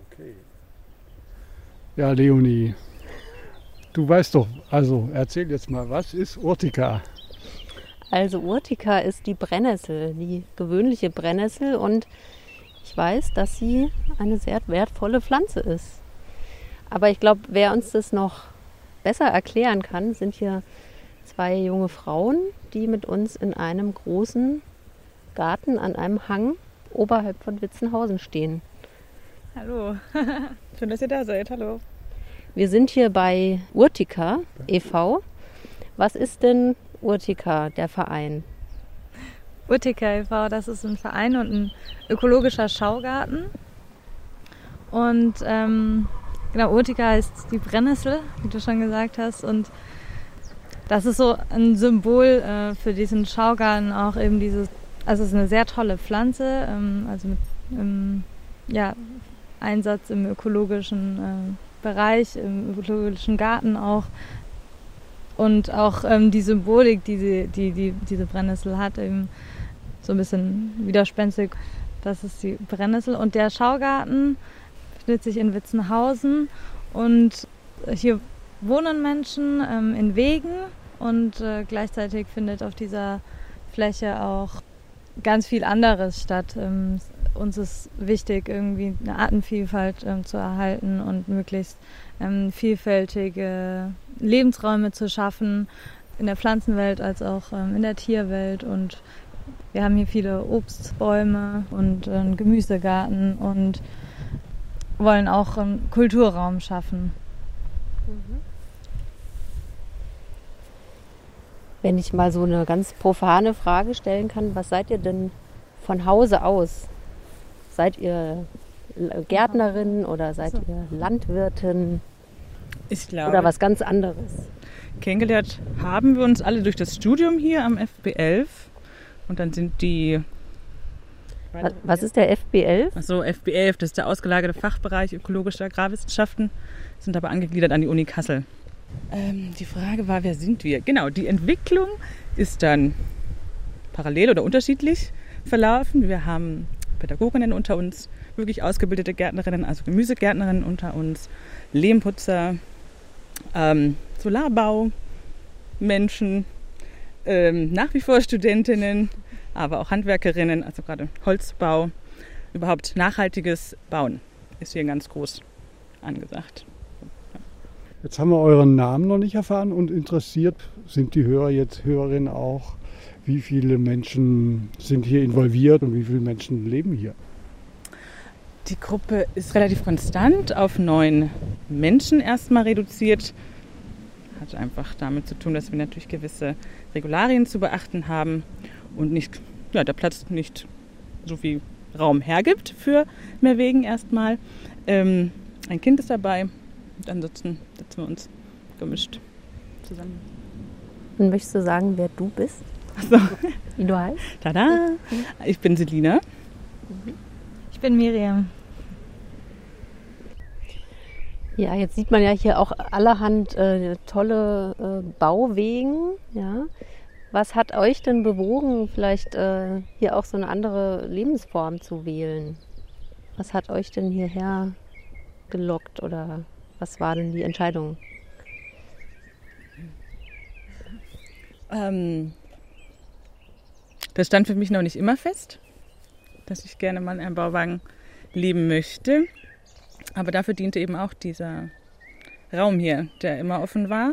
Okay. Ja, Leonie, du weißt doch, also erzähl jetzt mal, was ist Urtica? Also Urtica ist die Brennnessel, die gewöhnliche Brennnessel, und ich weiß, dass sie eine sehr wertvolle Pflanze ist. Aber ich glaube, wer uns das noch besser erklären kann, sind hier zwei junge Frauen, die mit uns in einem großen Garten an einem Hang oberhalb von Witzenhausen stehen. Hallo, schön, dass ihr da seid. Hallo. Wir sind hier bei Urtica e.V. Was ist denn Urtica, der Verein? Urtica e.V., das ist ein Verein und ein ökologischer Schaugarten. Und genau, Urtica heißt die Brennnessel, wie du schon gesagt hast. Und das ist so ein Symbol für diesen Schaugarten, auch eben dieses, also es ist eine sehr tolle Pflanze, also mit Einsatz im ökologischen Bereich, im ökologischen Garten auch. Und auch die Symbolik, die diese Brennnessel hat, eben so ein bisschen widerspenstig. Das ist die Brennnessel. Und der Schaugarten befindet sich in Witzenhausen. Und hier wohnen Menschen in Wegen. Und gleichzeitig findet auf dieser Fläche auch ganz viel anderes statt. Uns ist wichtig, irgendwie eine Artenvielfalt zu erhalten und möglichst vielfältige Lebensräume zu schaffen, in der Pflanzenwelt als auch in der Tierwelt. Und wir haben hier viele Obstbäume und einen Gemüsegarten und wollen auch einen Kulturraum schaffen. Wenn ich mal so eine ganz profane Frage stellen kann, was seid ihr denn von Hause aus? Seid ihr Gärtnerin oder seid ihr Landwirtin? Ich glaube, oder was ganz anderes? Kennengelernt haben wir uns alle durch das Studium hier am FB11. Und dann sind die... Was ist der FB11? Achso, FB11, das ist der ausgelagerte Fachbereich ökologische Agrarwissenschaften, sind aber angegliedert an die Uni Kassel. Die Frage war, wer sind wir? Genau, die Entwicklung ist dann parallel oder unterschiedlich verlaufen. Wir haben Pädagoginnen unter uns, wirklich ausgebildete Gärtnerinnen, also Gemüsegärtnerinnen unter uns, Lehmputzer, Solarbau, Menschen, nach wie vor Studentinnen, aber auch Handwerkerinnen, also gerade Holzbau, überhaupt nachhaltiges Bauen ist hier ganz groß angesagt. Jetzt haben wir euren Namen noch nicht erfahren und interessiert sind die Hörerinnen auch, wie viele Menschen sind hier involviert und wie viele Menschen leben hier? Die Gruppe ist relativ konstant auf 9 Menschen erstmal reduziert. Hat einfach damit zu tun, dass wir natürlich gewisse Regularien zu beachten haben und nicht, der Platz nicht so viel Raum hergibt für mehr Wegen erstmal. Ein Kind ist dabei und ansonsten setzen wir uns gemischt zusammen. Und möchtest du sagen, wer du bist? Achso. Wie du heißt? Tada! Ich bin Selina. Ich bin Miriam. Ja, jetzt sieht man ja hier auch allerhand tolle Bauwegen. Ja. Was hat euch denn bewogen, vielleicht hier auch so eine andere Lebensform zu wählen? Was hat euch denn hierher gelockt oder was war denn die Entscheidung? Das stand für mich noch nicht immer fest, dass ich gerne mal in einem Bauwagen leben möchte. Aber dafür diente eben auch dieser Raum hier, der immer offen war.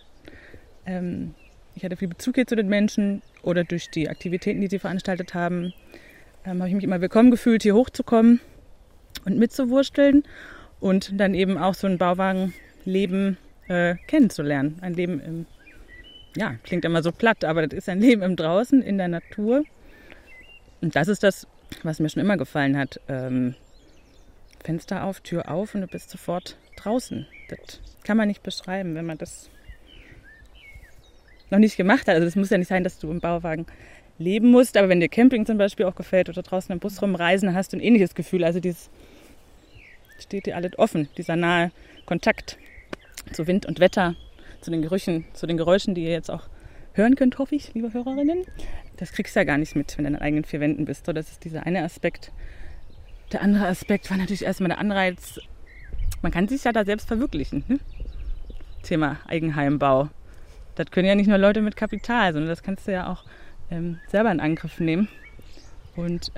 Ich hatte viel Bezug hier zu den Menschen oder durch die Aktivitäten, die sie veranstaltet haben, habe ich mich immer willkommen gefühlt, hier hochzukommen und mitzuwursteln und dann eben auch so ein Bauwagenleben kennenzulernen. Ein Leben im, klingt immer so platt, aber das ist ein Leben im Draußen, in der Natur. Und das ist das, was mir schon immer gefallen hat. Fenster auf, Tür auf und du bist sofort draußen. Das kann man nicht beschreiben, wenn man das noch nicht gemacht hat. Also es muss ja nicht sein, dass du im Bauwagen leben musst, aber wenn dir Camping zum Beispiel auch gefällt oder draußen im Bus rumreisen, hast du ein ähnliches Gefühl. Also dieses steht dir alles offen, dieser nahe Kontakt zu Wind und Wetter, zu den Gerüchen, zu den Geräuschen, die ihr jetzt auch hören könnt, hoffe ich, liebe Hörerinnen. Das kriegst du ja gar nicht mit, wenn du in deinen eigenen 4 Wänden bist. So, das ist dieser eine Aspekt, Der andere Aspekt war natürlich erstmal der Anreiz, man kann sich ja da selbst verwirklichen. Ne? Thema Eigenheimbau. Das können ja nicht nur Leute mit Kapital, sondern das kannst du ja auch selber in Angriff nehmen. Und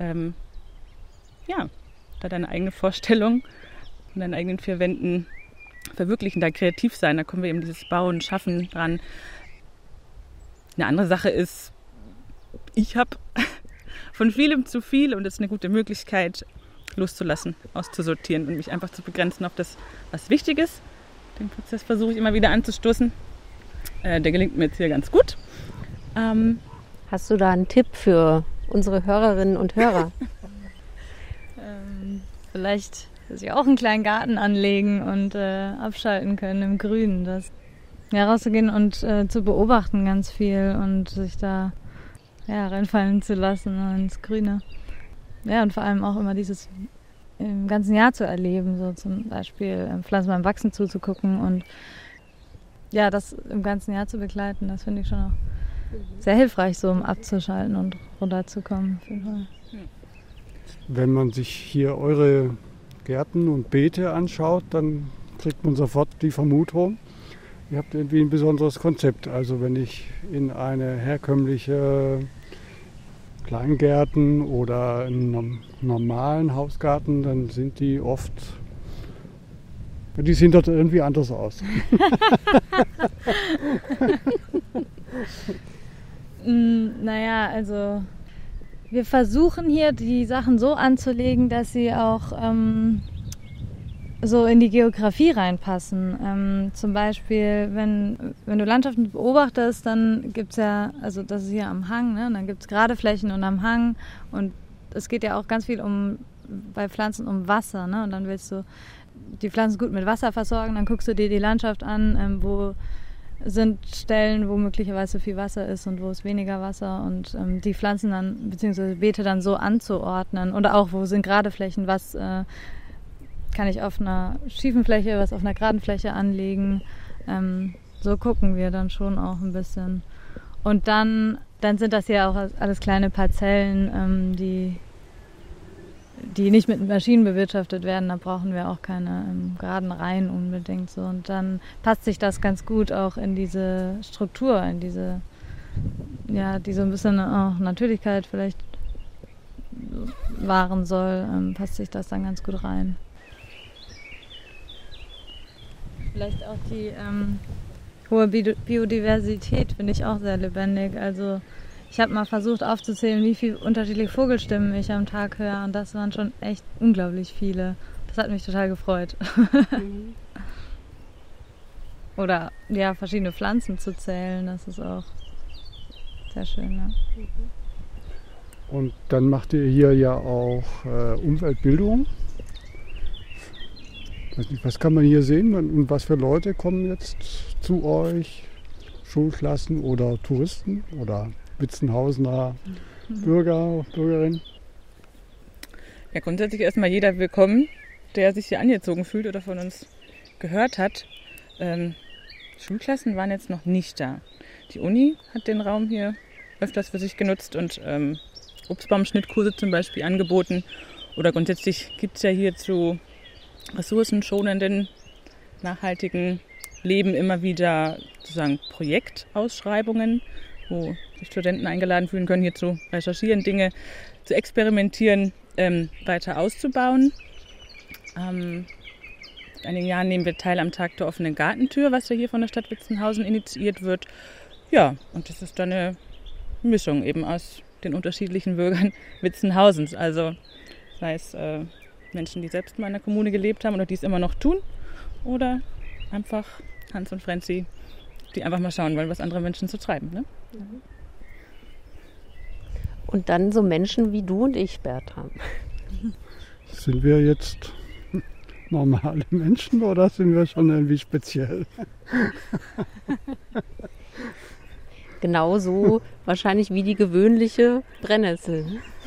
da deine eigene Vorstellung und deinen eigenen 4 Wänden verwirklichen, da kreativ sein. Da kommen wir eben dieses Bauen, Schaffen dran. Eine andere Sache ist, ich habe von vielem zu viel und es ist eine gute Möglichkeit, loszulassen, auszusortieren und mich einfach zu begrenzen auf das, was wichtig ist. Den Prozess versuche ich immer wieder anzustoßen. Der gelingt mir jetzt hier ganz gut. Hast du da einen Tipp für unsere Hörerinnen und Hörer? Vielleicht, dass sie auch einen kleinen Garten anlegen und abschalten können im Grünen. Rauszugehen und zu beobachten ganz viel und sich da reinfallen zu lassen ins Grüne. Ja, und vor allem auch immer dieses im ganzen Jahr zu erleben, so zum Beispiel Pflanzen beim Wachsen zuzugucken und das im ganzen Jahr zu begleiten, das finde ich schon auch sehr hilfreich, so um abzuschalten und runterzukommen. Auf jeden Fall. Wenn man sich hier eure Gärten und Beete anschaut, dann kriegt man sofort die Vermutung, ihr habt irgendwie ein besonderes Konzept. Also wenn ich in eine herkömmliche Kleingärten oder einen normalen Hausgarten, dann sind die oft, die sehen dort irgendwie anders aus. Also wir versuchen hier die Sachen so anzulegen, dass sie auch so in die Geografie reinpassen. Zum Beispiel, wenn du Landschaften beobachtest, dann gibt es ja, also das ist hier am Hang, ne? Dann gibt es gerade Flächen und am Hang und es geht ja auch ganz viel bei Pflanzen um Wasser, ne? Und dann willst du die Pflanzen gut mit Wasser versorgen, dann guckst du dir die Landschaft an, wo sind Stellen, wo möglicherweise viel Wasser ist und wo ist weniger Wasser und die Pflanzen dann, beziehungsweise Beete dann so anzuordnen oder auch, wo sind gerade Flächen, was kann ich auf einer schiefen Fläche, was auf einer geraden Fläche anlegen. So gucken wir dann schon auch ein bisschen. Und dann sind das ja auch alles kleine Parzellen, die nicht mit Maschinen bewirtschaftet werden. Da brauchen wir auch keine geraden Reihen unbedingt. So. Und dann passt sich das ganz gut auch in diese Struktur, in diese, die so ein bisschen auch Natürlichkeit vielleicht wahren soll, passt sich das dann ganz gut rein. Vielleicht auch die hohe Biodiversität finde ich auch sehr lebendig. Also ich habe mal versucht aufzuzählen, wie viele unterschiedliche Vogelstimmen ich am Tag höre und das waren schon echt unglaublich viele. Das hat mich total gefreut. Oder verschiedene Pflanzen zu zählen, das ist auch sehr schön. Ja. Und dann macht ihr hier ja auch Umweltbildung. Was kann man hier sehen und was für Leute kommen jetzt zu euch? Schulklassen oder Touristen oder Witzenhausener Bürger, Bürgerinnen? Ja, grundsätzlich erstmal jeder willkommen, der sich hier angezogen fühlt oder von uns gehört hat. Schulklassen waren jetzt noch nicht da. Die Uni hat den Raum hier öfters für sich genutzt und Obstbaumschnittkurse zum Beispiel angeboten. Oder grundsätzlich gibt es ja hier zu ressourcenschonenden, nachhaltigen Leben immer wieder sozusagen Projektausschreibungen, wo die Studenten eingeladen fühlen können, hier zu recherchieren, Dinge zu experimentieren, weiter auszubauen. In einigen Jahren nehmen wir teil am Tag der offenen Gartentür, was ja hier von der Stadt Witzenhausen initiiert wird. Ja, und das ist dann eine Mischung eben aus den unterschiedlichen Bürgern Witzenhausens. Also sei es Menschen, die selbst mal in der Kommune gelebt haben oder die es immer noch tun, oder einfach Hans und Franzi, die einfach mal schauen wollen, was andere Menschen so treiben. Ne? Und dann so Menschen wie du und ich, Bertram. Sind wir jetzt normale Menschen oder sind wir schon irgendwie speziell? Genauso wahrscheinlich wie die gewöhnliche Brennnessel.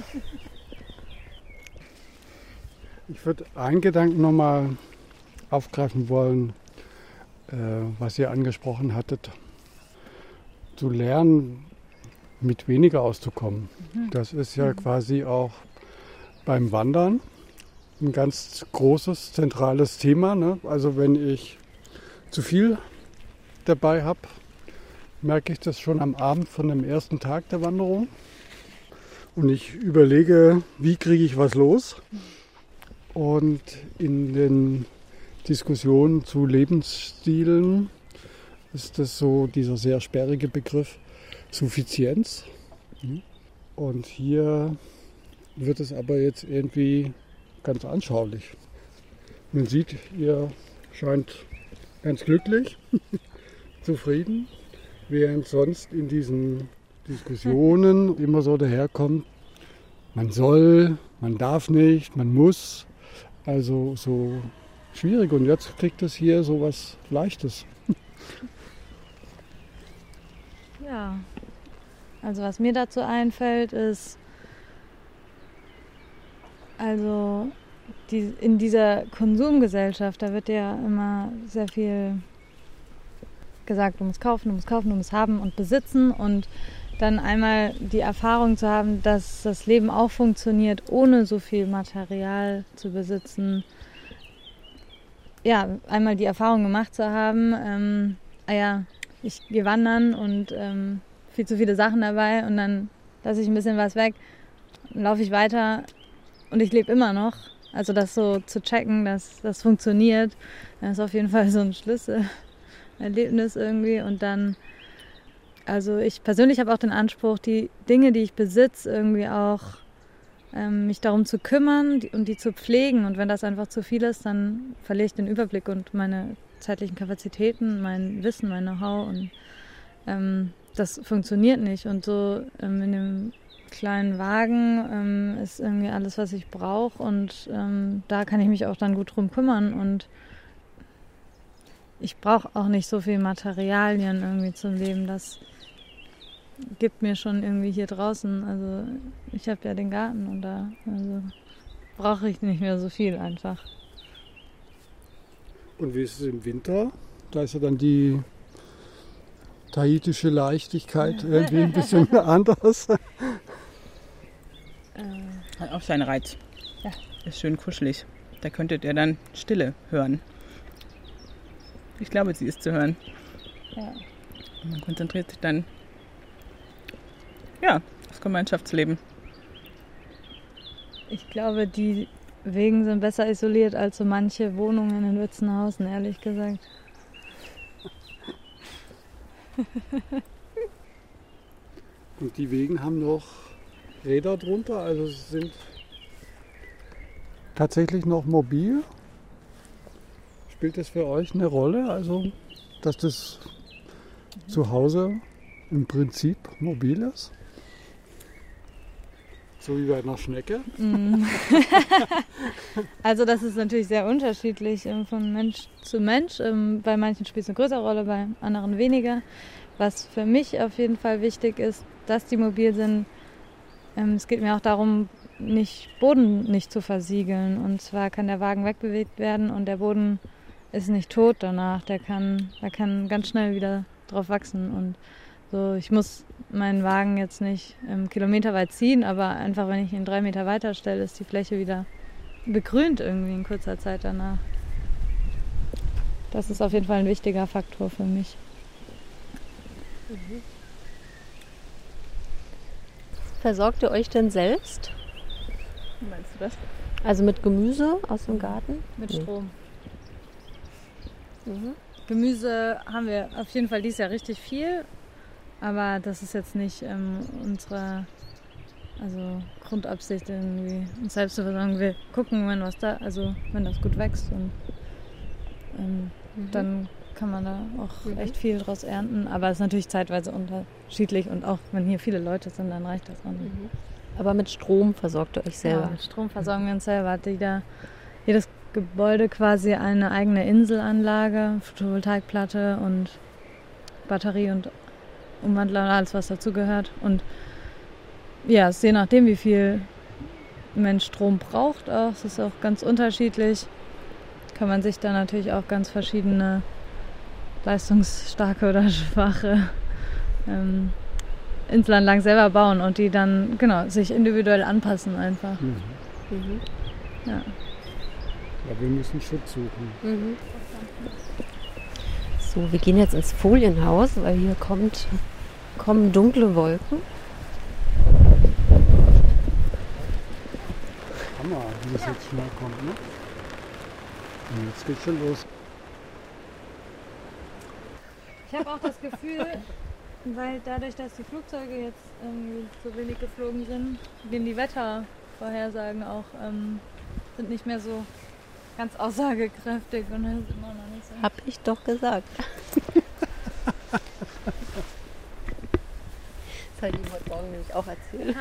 Ich würde einen Gedanken nochmal aufgreifen wollen, was ihr angesprochen hattet. Zu lernen, mit weniger auszukommen. Das ist ja quasi auch beim Wandern ein ganz großes, zentrales Thema. Ne? Also wenn ich zu viel dabei habe, merke ich das schon am Abend von dem ersten Tag der Wanderung. Und ich überlege, wie kriege ich was los. Und in den Diskussionen zu Lebensstilen ist das so dieser sehr sperrige Begriff Suffizienz. Und hier wird es aber jetzt irgendwie ganz anschaulich. Man sieht, ihr scheint ganz glücklich, zufrieden, während sonst in diesen Diskussionen immer so daherkommt, man soll, man darf nicht, man muss. Also so schwierig. Und jetzt kriegt es hier so was Leichtes. Ja, also was mir dazu einfällt ist, also in dieser Konsumgesellschaft, da wird ja immer sehr viel gesagt, du musst kaufen, du musst kaufen, du musst haben und besitzen und dann einmal die Erfahrung zu haben, dass das Leben auch funktioniert, ohne so viel Material zu besitzen. Ja, einmal die Erfahrung gemacht zu haben, ich gehe wandern und viel zu viele Sachen dabei und dann lasse ich ein bisschen was weg, dann laufe ich weiter und ich lebe immer noch. Also das so zu checken, dass das funktioniert, das ist auf jeden Fall so ein Schlüsselerlebnis irgendwie. Und dann, also ich persönlich habe auch den Anspruch, die Dinge, die ich besitze, irgendwie auch mich darum zu kümmern und die zu pflegen. Und wenn das einfach zu viel ist, dann verliere ich den Überblick und meine zeitlichen Kapazitäten, mein Wissen, mein Know-how. Und das funktioniert nicht. Und so in dem kleinen Wagen ist irgendwie alles, was ich brauche. Und da kann ich mich auch dann gut drum kümmern. Und ich brauche auch nicht so viel Materialien irgendwie zum Leben. Das gibt mir schon irgendwie hier draußen. Also ich habe ja den Garten und da brauche ich nicht mehr so viel einfach. Und wie ist es im Winter? Da ist ja dann die tahitische Leichtigkeit irgendwie ein bisschen anders. Hat auch seinen Reiz. Ja. Ist schön kuschelig. Da könntet ihr dann Stille hören. Ich glaube, sie ist zu hören. Ja. Und man konzentriert sich dann aufs Gemeinschaftsleben. Ich glaube, die Wegen sind besser isoliert als so manche Wohnungen in Witzenhausen, ehrlich gesagt. Und die Wegen haben noch Räder drunter, also sie sind tatsächlich noch mobil. Spielt das für euch eine Rolle, also dass das zu Hause im Prinzip mobil ist? So wie bei einer Schnecke? Also das ist natürlich sehr unterschiedlich von Mensch zu Mensch. Bei manchen spielt es eine größere Rolle, bei anderen weniger. Was für mich auf jeden Fall wichtig ist, dass die mobil sind. Es geht mir auch darum, Boden nicht zu versiegeln. Und zwar kann der Wagen wegbewegt werden und der Boden ist nicht tot danach. Da kann ganz schnell wieder drauf wachsen. Und so, ich muss meinen Wagen jetzt nicht kilometerweit ziehen, aber einfach, wenn ich ihn 3 Meter weiter stelle, ist die Fläche wieder begrünt irgendwie in kurzer Zeit danach. Das ist auf jeden Fall ein wichtiger Faktor für mich. Versorgt ihr euch denn selbst? Wie meinst du das? Also mit Gemüse aus dem Garten? Mit Strom. Gemüse haben wir auf jeden Fall dieses Jahr richtig viel, aber das ist jetzt nicht unsere Grundabsicht, irgendwie uns selbst zu versorgen. Wir gucken, wenn das gut wächst und dann kann man da auch echt viel draus ernten. Aber es ist natürlich zeitweise unterschiedlich und auch wenn hier viele Leute sind, dann reicht das auch nicht. Aber mit Strom versorgt ihr euch selber? Ja, mit Strom versorgen wir uns selber. Hat jedes Gebäude quasi eine eigene Inselanlage, Photovoltaikplatte und Batterie und Umwandler und alles, was dazugehört. Und ja, es ist je nachdem, wie viel ein Mensch Strom braucht auch. Es ist auch ganz unterschiedlich. Kann man sich da natürlich auch ganz verschiedene leistungsstarke oder schwache Inselanlagen selber bauen und die dann sich individuell anpassen einfach. Ja. Ja, wir müssen Schutz suchen. Mhm. So, wir gehen jetzt ins Folienhaus, weil hier kommen dunkle Wolken. Hammer, wie das jetzt schnell kommt, ne? Und jetzt geht's schon los. Ich habe auch das Gefühl, weil dadurch, dass die Flugzeuge jetzt irgendwie so wenig geflogen sind, gehen die Wettervorhersagen auch sind nicht mehr so ganz aussagekräftig und das ist immer noch nicht so. Hab ich doch gesagt. Das habe ich ihm heute Morgen nämlich auch erzählt.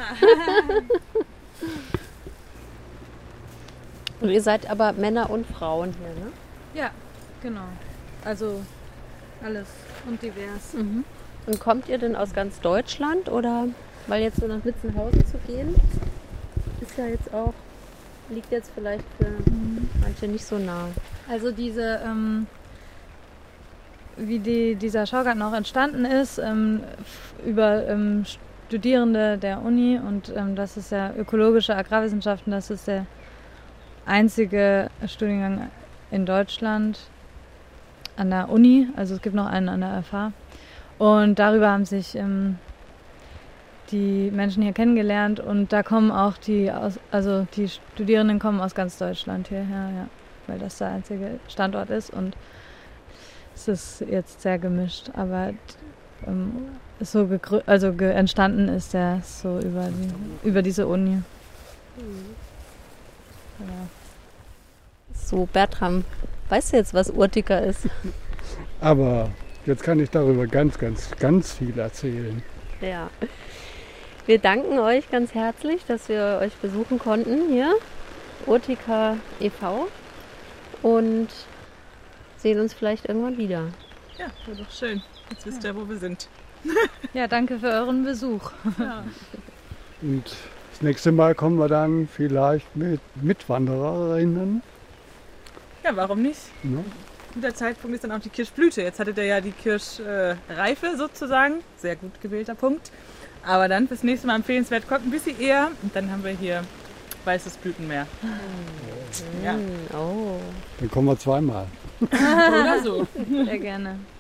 Und ihr seid aber Männer und Frauen hier, ne? Ja, genau. Also alles und divers. Mhm. Und kommt ihr denn aus ganz Deutschland oder weil jetzt so nach Witzenhausen zu gehen, ist ja jetzt auch, liegt jetzt vielleicht für manche nicht so nah. Also diese, dieser Schaugarten auch entstanden ist, über Studierende der Uni und das ist ja ökologische Agrarwissenschaften, das ist der einzige Studiengang in Deutschland an der Uni, also es gibt noch einen an der FH. Und darüber haben sich die Menschen hier kennengelernt und da kommen auch die Studierenden kommen aus ganz Deutschland hierher, ja, weil das der einzige Standort ist und es ist jetzt sehr gemischt, aber so entstanden ist der so über diese Uni. Ja. So, Bertram, weißt du jetzt, was Urtica ist? Aber jetzt kann ich darüber ganz, ganz, ganz viel erzählen. Ja. Wir danken euch ganz herzlich, dass wir euch besuchen konnten hier, Urtica e.V. und sehen uns vielleicht irgendwann wieder. Ja, war doch schön. Jetzt wisst ihr, wo wir sind. Ja, danke für euren Besuch. Ja. Und das nächste Mal kommen wir dann vielleicht mit Mitwandererinnen. Ja, warum nicht? Ne? Guter Zeitpunkt ist dann auch die Kirschblüte. Jetzt hattet ihr ja die Kirschreife sozusagen. Sehr gut gewählter Punkt. Aber dann fürs nächste Mal empfehlenswert, kommt ein bisschen eher. Und dann haben wir hier weißes Blütenmeer. Ja. Oh. Dann kommen wir zweimal. Oder so. Sehr gerne.